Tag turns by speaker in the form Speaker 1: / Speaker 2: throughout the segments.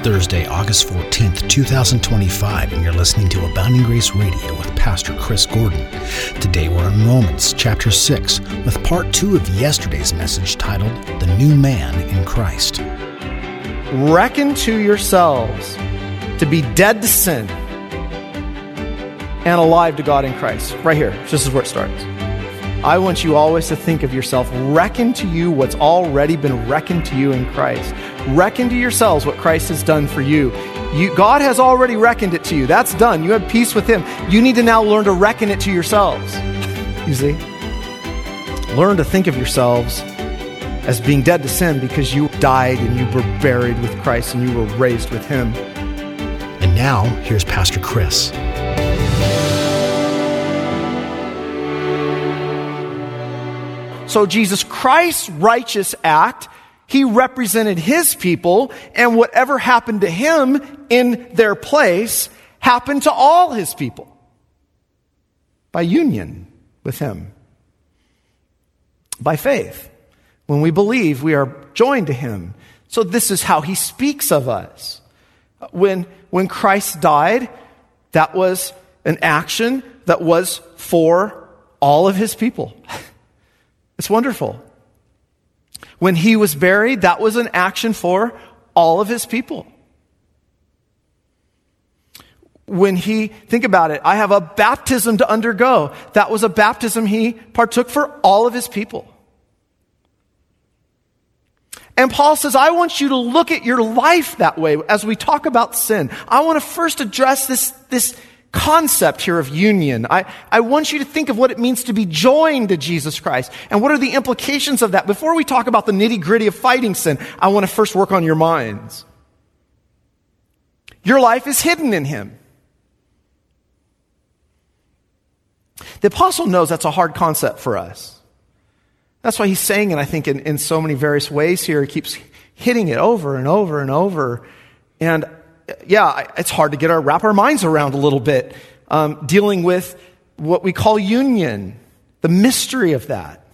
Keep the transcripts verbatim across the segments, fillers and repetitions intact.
Speaker 1: Thursday, August fourteenth, twenty twenty-five, and you're listening to Abounding Grace Radio with Pastor Chris Gordon. Today we're in Romans chapter six with part two of yesterday's message titled, The New Man in Christ.
Speaker 2: Reckon to yourselves to be dead to sin and alive to God in Christ. Right here, this is where it starts. I want you always to think of yourself, reckon to you what's already been reckoned to you in Christ. Reckon to yourselves what Christ has done for you. You. God has already reckoned it to you. That's done. You have peace with Him. You need to now learn to reckon it to yourselves. You see? Learn to think of yourselves as being dead to sin because you died and you were buried with Christ and you were raised with Him.
Speaker 1: And now, here's Pastor Chris.
Speaker 2: So Jesus Christ's righteous act, He represented His people, and whatever happened to Him in their place happened to all His people by union with Him, by faith. When we believe, we are joined to Him. So this is how He speaks of us. When, when Christ died, that was an action that was for all of His people. It's wonderful. When He was buried, that was an action for all of His people. When He, think about it, I have a baptism to undergo. That was a baptism He partook for all of His people. And Paul says, I want you to look at your life that way as we talk about sin. I want to first address this, this concept here of union. I, I want you to think of what it means to be joined to Jesus Christ. And what are the implications of that? Before we talk about the nitty-gritty of fighting sin, I want to first work on your minds. Your life is hidden in Him. The apostle knows that's a hard concept for us. That's why he's saying it, I think, in, in so many various ways here. He keeps hitting it over and over and over. And yeah, it's hard to get our wrap our minds around a little bit, um, dealing with what we call union, the mystery of that.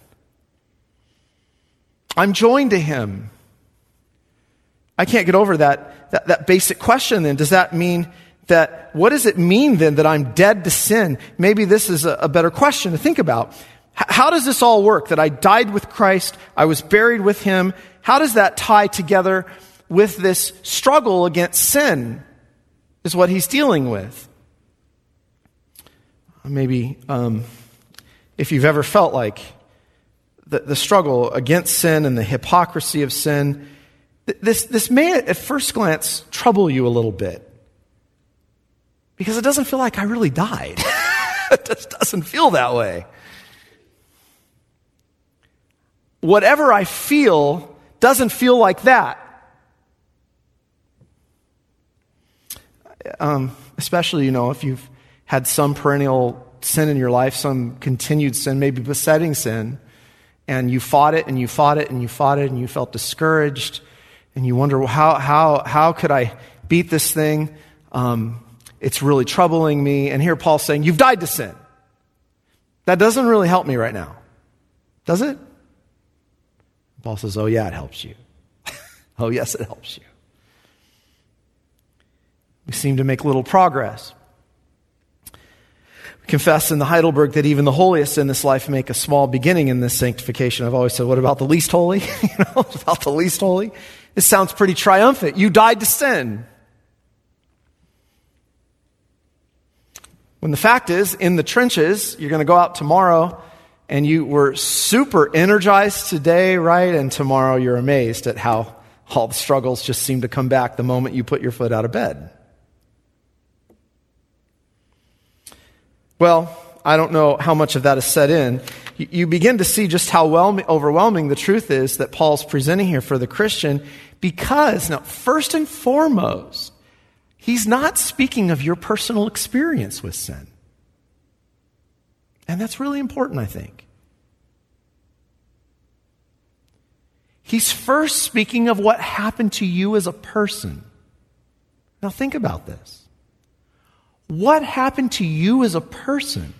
Speaker 2: I'm joined to Him. I can't get over that, that, that basic question then. Does that mean that, what does it mean then that I'm dead to sin? Maybe this is a, a better question to think about. H- how does this all work? That I died with Christ, I was buried with Him. How does that tie together with this struggle against sin is what he's dealing with? Maybe um, if you've ever felt like the, the struggle against sin and the hypocrisy of sin, th- this, this may at first glance trouble you a little bit because it doesn't feel like I really died. It just doesn't feel that way. Whatever I feel doesn't feel like that. Um, especially, you know, if you've had some perennial sin in your life, some continued sin, maybe besetting sin, and you fought it and you fought it and you fought it and you felt discouraged and you wonder, well, how how how could I beat this thing? Um, it's really troubling me. And here Paul's saying, you've died to sin. That doesn't really help me right now. Does it? Paul says, oh yeah, it helps you. Oh yes, it helps you. We seem to make little progress. We confess in the Heidelberg that even the holiest in this life make a small beginning in this sanctification. I've always said, what about the least holy? you know, about the least holy? This sounds pretty triumphant. You died to sin. When the fact is, in the trenches, you're going to go out tomorrow and you were super energized today, right? And tomorrow you're amazed at how all the struggles just seem to come back the moment you put your foot out of bed. Well, I don't know how much of that is set in. You, you begin to see just how well, overwhelming the truth is that Paul's presenting here for the Christian because, now, first and foremost, he's not speaking of your personal experience with sin. And that's really important, I think. He's first speaking of what happened to you as a person. Now think about this. What happened to you as a person?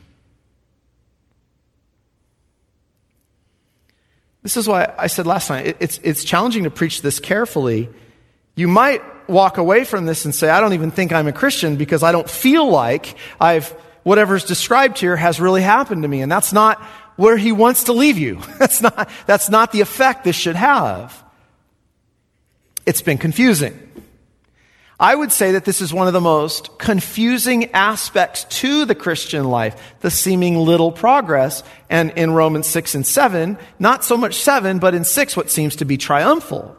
Speaker 2: This is why I said last night, it's, it's challenging to preach this carefully. You might walk away from this and say, I don't even think I'm a Christian because I don't feel like I've whatever's described here has really happened to me. And that's not where he wants to leave you. That's not, that's not the effect this should have. It's been confusing. I would say that this is one of the most confusing aspects to the Christian life, the seeming little progress. And in Romans six and seven, not so much seven, but in six, what seems to be triumphal.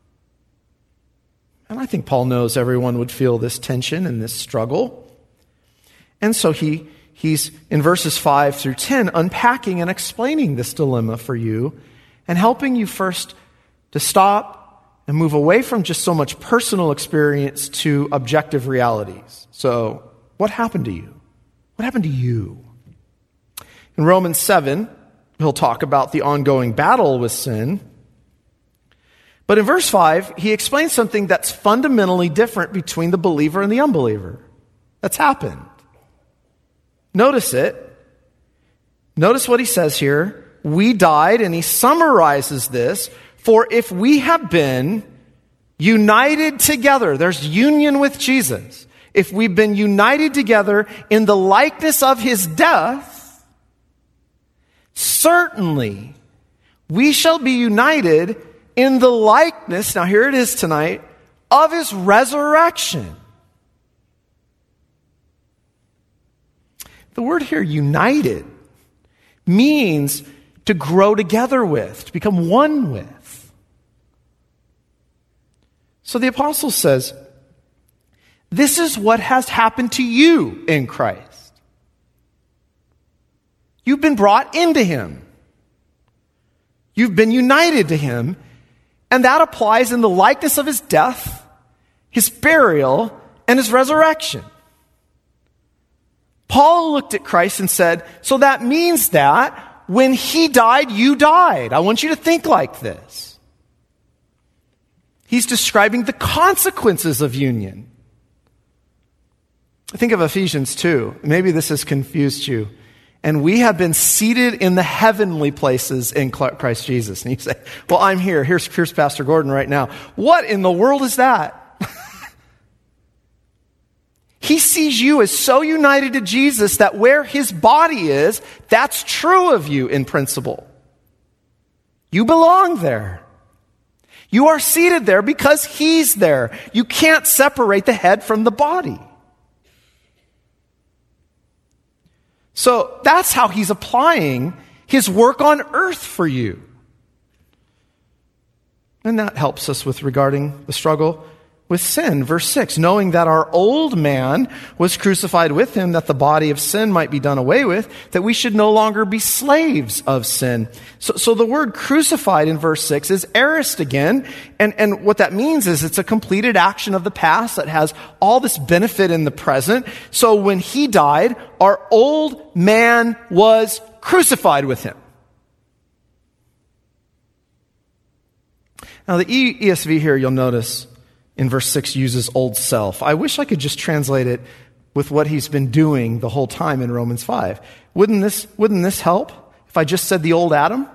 Speaker 2: And I think Paul knows everyone would feel this tension and this struggle. And so he he's, in verses five through ten, unpacking and explaining this dilemma for you and helping you first to stop and move away from just so much personal experience to objective realities. So, what happened to you? What happened to you? In Romans seven, he'll talk about the ongoing battle with sin. But in verse five, he explains something that's fundamentally different between the believer and the unbeliever. That's happened. Notice it. Notice what he says here. We died, and he summarizes this. For if we have been united together, there's union with Jesus. If we've been united together in the likeness of his death, certainly we shall be united in the likeness, now here it is tonight, of his resurrection. The word here, united, means to grow together with, to become one with. So the apostle says, this is what has happened to you in Christ. You've been brought into him. You've been united to him, and that applies in the likeness of his death, his burial, and his resurrection. Paul looked at Christ and said, so that means that when he died, you died. I want you to think like this. He's describing the consequences of union. Think of Ephesians two. Maybe this has confused you. And we have been seated in the heavenly places in Christ Jesus. And you say, well, I'm here. Here's, here's Pastor Gordon right now. What in the world is that? He sees you as so united to Jesus that where his body is, that's true of you in principle. You belong there. You are seated there because he's there. You can't separate the head from the body. So that's how he's applying his work on earth for you. And that helps us with regarding the struggle with sin. Verse six, knowing that our old man was crucified with him, that the body of sin might be done away with, that we should no longer be slaves of sin. So, so the word crucified in verse six is aorist again. And, and what that means is it's a completed action of the past that has all this benefit in the present. So when he died, our old man was crucified with him. Now the E S V here, you'll notice, in verse six uses old self. I wish I could just translate it with what he's been doing the whole time in Romans five. Wouldn't this, wouldn't this help if I just said the old Adam?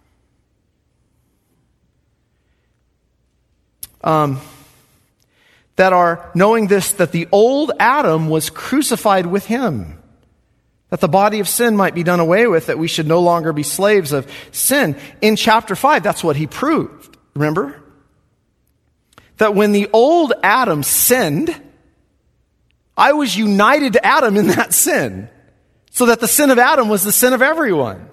Speaker 2: Um, that are knowing this, that the old Adam was crucified with him, that the body of sin might be done away with, that we should no longer be slaves of sin. In chapter five, that's what he proved. Remember? That when the old Adam sinned, I was united to Adam in that sin. So that the sin of Adam was the sin of everyone.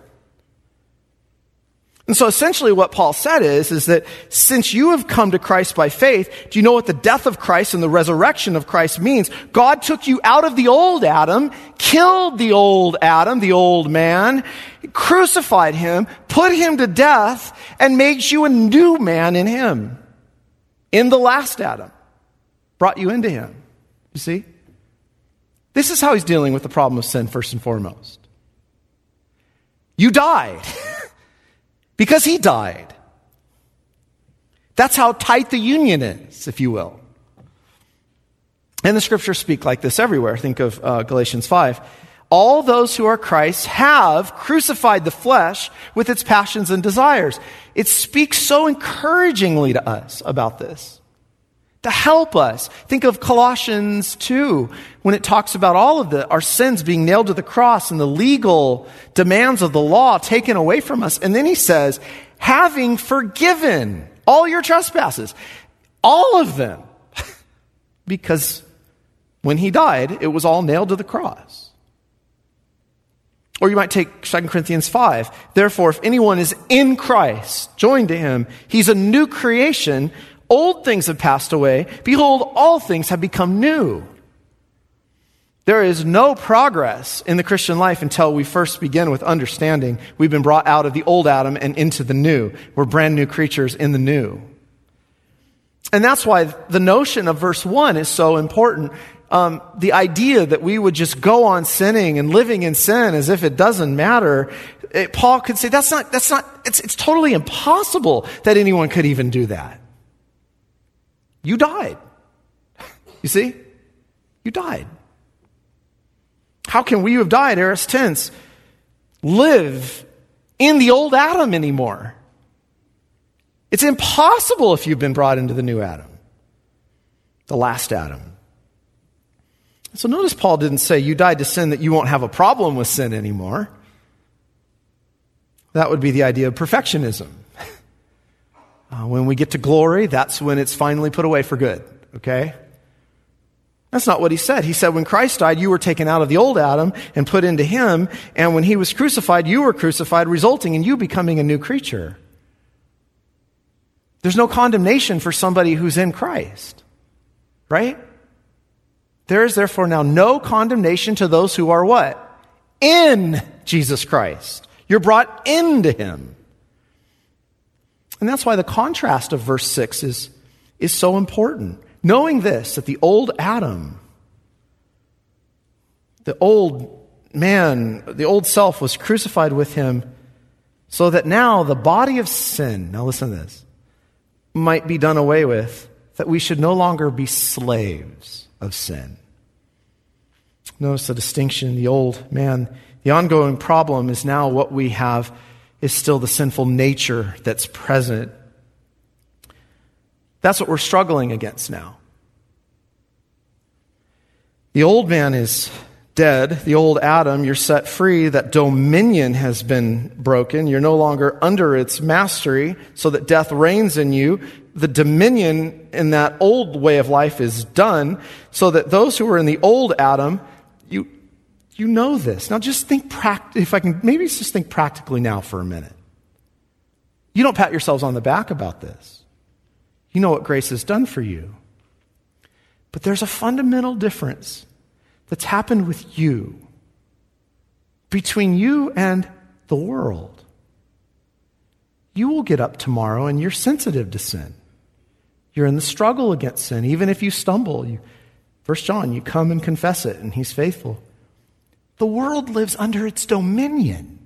Speaker 2: And so essentially what Paul said is, is that since you have come to Christ by faith, do you know what the death of Christ and the resurrection of Christ means? God took you out of the old Adam, killed the old Adam, the old man, crucified him, put him to death, and made you a new man in him. In the last Adam, brought you into him. You see? This is how he's dealing with the problem of sin first and foremost. You died because he died. That's how tight the union is, if you will. And the scriptures speak like this everywhere. Think of uh, Galatians five. All those who are Christ have crucified the flesh with its passions and desires. It speaks so encouragingly to us about this. to help us. Think of Colossians two, when it talks about all of the, our sins being nailed to the cross and the legal demands of the law taken away from us. And then he says, having forgiven all your trespasses, all of them, because when he died, it was all nailed to the cross. Or you might take Second Corinthians five. Therefore, if anyone is in Christ, joined to him, he's a new creation. Old things have passed away. Behold, all things have become new. There is no progress in the Christian life until we first begin with understanding we've been brought out of the old Adam and into the new. We're brand new creatures in the new. And that's why the notion of verse one is so important. Um, the idea that we would just go on sinning and living in sin as if it doesn't matter. It, Paul could say that's not, that's not, it's, it's totally impossible that anyone could even do that. You died. You see? You died. How can we who have died, aorist tense, live in the old Adam anymore? It's impossible if you've been brought into the new Adam, the last Adam. So notice Paul didn't say you died to sin that you won't have a problem with sin anymore. That would be the idea of perfectionism. Uh, when we get to glory, that's when it's finally put away for good, okay? That's not what he said. He said when Christ died, you were taken out of the old Adam and put into him, and when he was crucified, you were crucified, resulting in you becoming a new creature. There's no condemnation for somebody who's in Christ, right? There is therefore now no condemnation to those who are what? In Jesus Christ. You're brought into him. And that's why the contrast of verse six is, is so important. Knowing this, that the old Adam, the old man, the old self was crucified with him so that now the body of sin, now listen to this, might be done away with, that we should no longer be slaves of sin. Notice the distinction, the old man. The ongoing problem is now what we have is still the sinful nature that's present. That's what we're struggling against now. The old man is dead. The old Adam, you're set free. That dominion has been broken. You're no longer under its mastery, so that death reigns in you. The dominion in that old way of life is done, so that those who are in the old Adam, you You know this. Now just think, pract- if I can, maybe just think practically now for a minute. You don't pat yourselves on the back about this. You know what grace has done for you. But there's a fundamental difference that's happened with you, between you and the world. You will get up tomorrow and you're sensitive to sin. You're in the struggle against sin. Even if you stumble, you, First John, you come and confess it and he's faithful. The world lives under its dominion.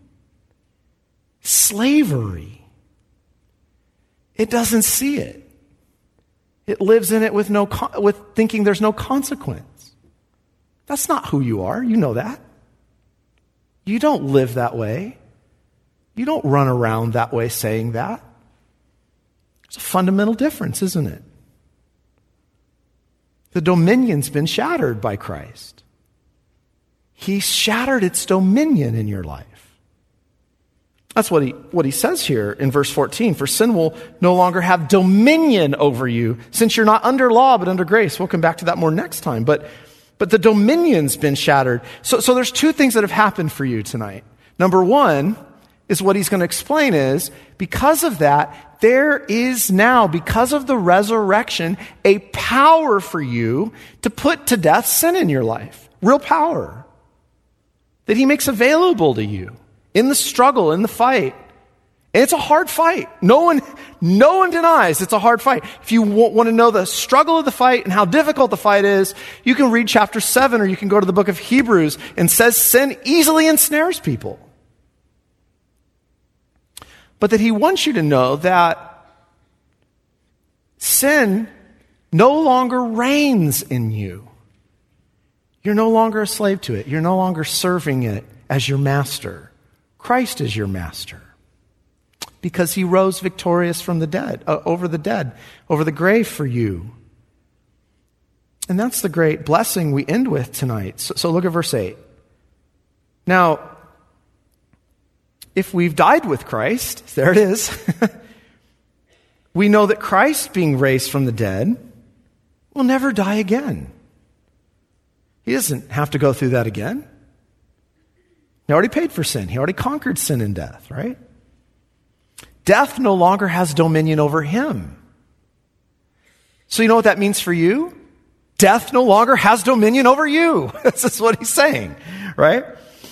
Speaker 2: Slavery. It doesn't see it. It lives in it with no with thinking there's no consequence. That's not who you are. You know that. You don't live that way. You don't run around that way saying that. It's a fundamental difference, isn't it? The dominion's been shattered by Christ. He shattered its dominion in your life. That's what he, what he says here in verse fourteen. For sin will no longer have dominion over you, since you're not under law, but under grace. We'll come back to that more next time. But, but the dominion's been shattered. So, so there's two things that have happened for you tonight. Number one is what he's going to explain is, because of that, there is now, because of the resurrection, a power for you to put to death sin in your life. Real power. That he makes available to you. In the struggle, in the fight. And it's a hard fight. No one, no one denies it's a hard fight. If you want to know the struggle of the fight and how difficult the fight is, you can read chapter seven or you can go to the book of Hebrews, and says sin easily ensnares people. But that he wants you to know that sin no longer reigns in you. You're no longer a slave to it. You're no longer serving it as your master. Christ is your master because he rose victorious from the dead, uh, over the dead, over the grave for you. And that's the great blessing we end with tonight. So, so look at verse eight. Now, if we've died with Christ, there it is, we know that Christ, being raised from the dead, will never die again. He doesn't have to go through that again. He already paid for sin. He already conquered sin and death, right? Death no longer has dominion over him. So you know what that means for you? Death no longer has dominion over you. That's what he's saying, right?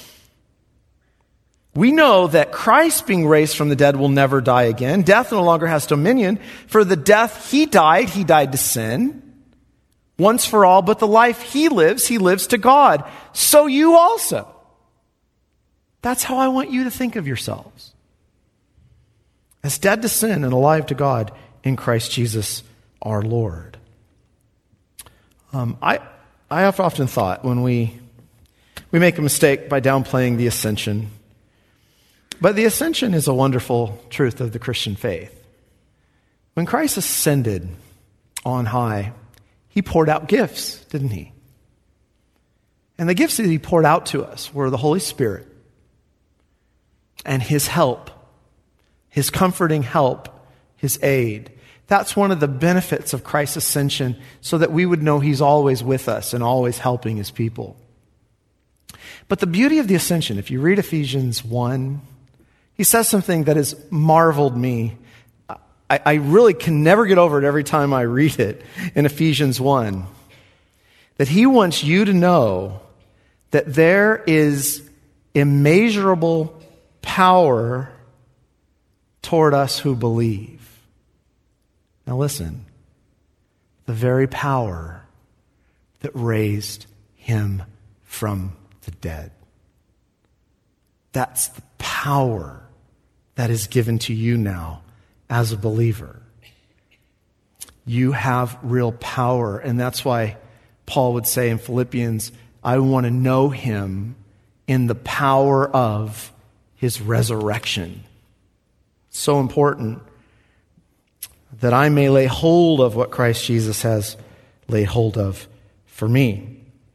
Speaker 2: We know that Christ, being raised from the dead, will never die again. Death no longer has dominion. For the death he died, he died to sin, once for all, but the life he lives, he lives to God. So you also. That's how I want you to think of yourselves. As dead to sin and alive to God in Christ Jesus our Lord. Um, I I have often thought when we we make a mistake by downplaying the ascension. But the ascension is a wonderful truth of the Christian faith. When Christ ascended on high, he poured out gifts, didn't he? And the gifts that he poured out to us were the Holy Spirit and his help, his comforting help, his aid. That's one of the benefits of Christ's ascension, so that we would know he's always with us and always helping his people. But the beauty of the ascension, if you read Ephesians one, he says something that has marveled me. I, I really can never get over it every time I read it in Ephesians one. That he wants you to know that there is immeasurable power toward us who believe. Now listen, the very power that raised him from the dead. That's the power that is given to you now as a believer. You have real power, and that's why Paul would say in Philippians, I want to know him in the power of his resurrection. So important that I may lay hold of what Christ Jesus has laid hold of for me.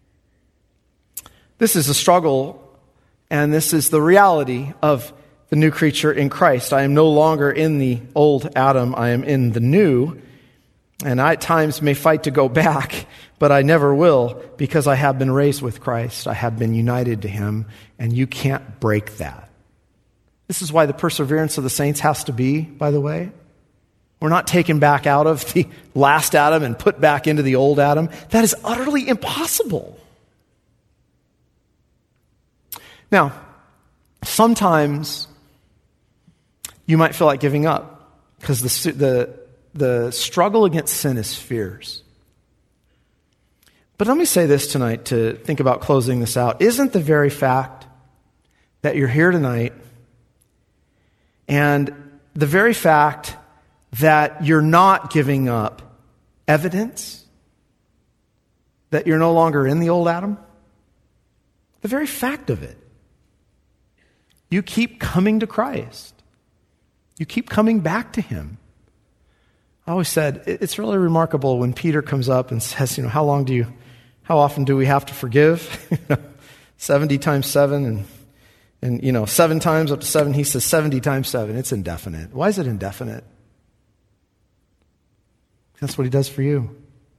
Speaker 2: This is a struggle, and this is the reality of the new creature in Christ. I am no longer in the old Adam, I am in the new, and I at times may fight to go back, but I never will, because I have been raised with Christ. I have been united to him, and you can't break that. This is why the perseverance of the saints has to be, by the way. We're not taken back out of the last Adam and put back into the old Adam. That is utterly impossible. Now, sometimes you might feel like giving up because the, the, the struggle against sin is fierce. But let me say this tonight to think about closing this out. Isn't the very fact that you're here tonight and the very fact that you're not giving up evidence that you're no longer in the old Adam? The very fact of it. You keep coming to Christ. You keep coming back to him. I always said, it's really remarkable when Peter comes up and says, you know, how long do you, how often do we have to forgive? seventy times seven and, and, you know, seven times up to seven. He says seventy times seven. It's indefinite. Why is it indefinite? That's what he does for you.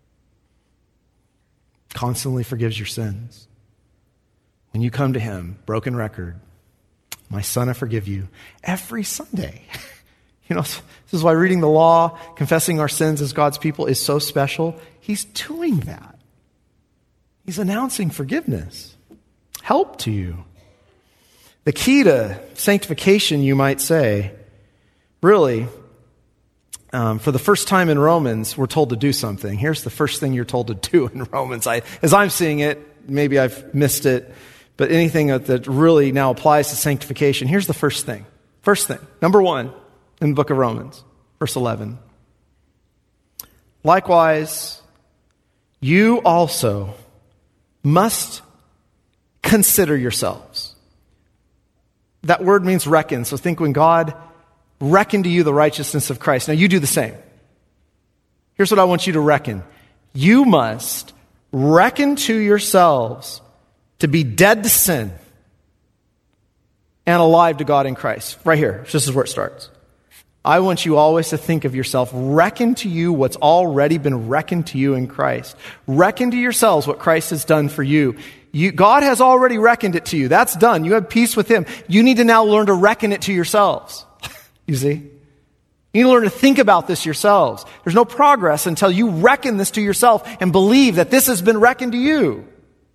Speaker 2: Constantly forgives your sins. When you come to him, broken record, my son, I forgive you, every Sunday. You know, this is why reading the law, confessing our sins as God's people is so special. He's doing that. He's announcing forgiveness, help to you. The key to sanctification, you might say, really, um, for the first time in Romans, we're told to do something. Here's the first thing you're told to do in Romans. I, as I'm seeing it, maybe I've missed it, but anything that, that really now applies to sanctification, here's the first thing. First thing, number one, in the book of Romans, verse eleven. Likewise, you also must consider yourselves. That word means reckon. So think when God reckoned to you the righteousness of Christ. Now you do the same. Here's what I want you to reckon. You must reckon to yourselves to be dead to sin and alive to God in Christ. Right here. This is where it starts. I want you always to think of yourself. Reckon to you what's already been reckoned to you in Christ. Reckon to yourselves what Christ has done for you. You, God has already reckoned it to you. That's done. You have peace with him. You need to now learn to reckon it to yourselves. You see? You need to learn to think about this yourselves. There's no progress until you reckon this to yourself and believe that this has been reckoned to you.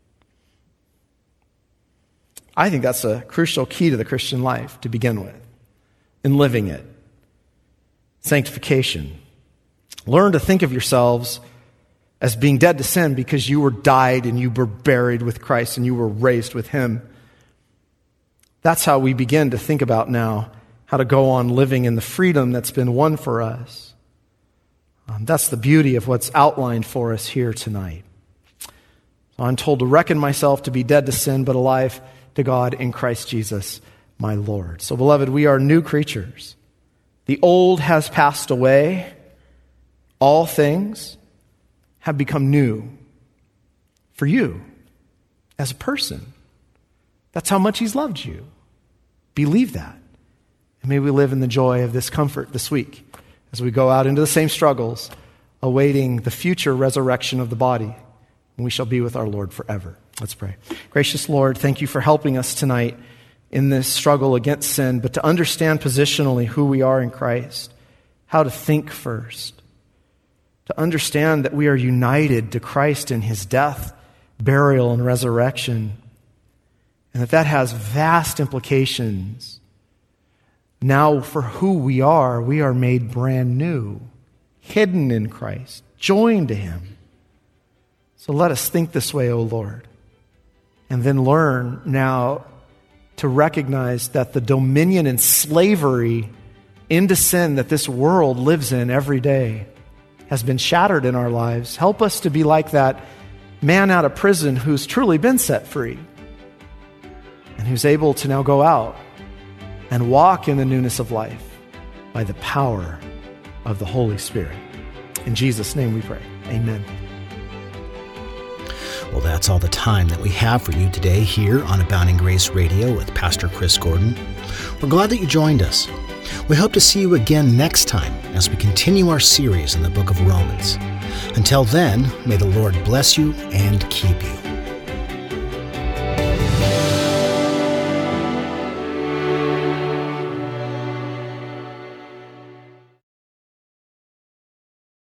Speaker 2: I think that's a crucial key to the Christian life to begin with, in living it. Sanctification. Learn to think of yourselves as being dead to sin because you were died and you were buried with Christ and you were raised with him. That's how we begin to think about now how to go on living in the freedom that's been won for us. Um, that's the beauty of what's outlined for us here tonight. So I'm told to reckon myself to be dead to sin but alive to God in Christ Jesus, my Lord. So beloved, we are new creatures. The old has passed away. All things have become new for you as a person. That's how much he's loved you. Believe that. And may we live in the joy of this comfort this week as we go out into the same struggles, awaiting the future resurrection of the body. And we shall be with our Lord forever. Let's pray. Gracious Lord, thank you for helping us tonight in this struggle against sin, but to understand positionally who we are in Christ, how to think first, to understand that we are united to Christ in his death, burial, and resurrection, and that that has vast implications. Now for who we are, we are made brand new, hidden in Christ, joined to him. So let us think this way, O Lord, and then learn now to recognize that the dominion and slavery into sin that this world lives in every day has been shattered in our lives. Help us to be like that man out of prison who's truly been set free and who's able to now go out and walk in the newness of life by the power of the Holy Spirit. In Jesus' name we pray. Amen.
Speaker 1: Well, that's all the time that we have for you today here on Abounding Grace Radio with Pastor Chris Gordon. We're glad that you joined us. We hope to see you again next time as we continue our series in the book of Romans. Until then, may the Lord bless you and keep you.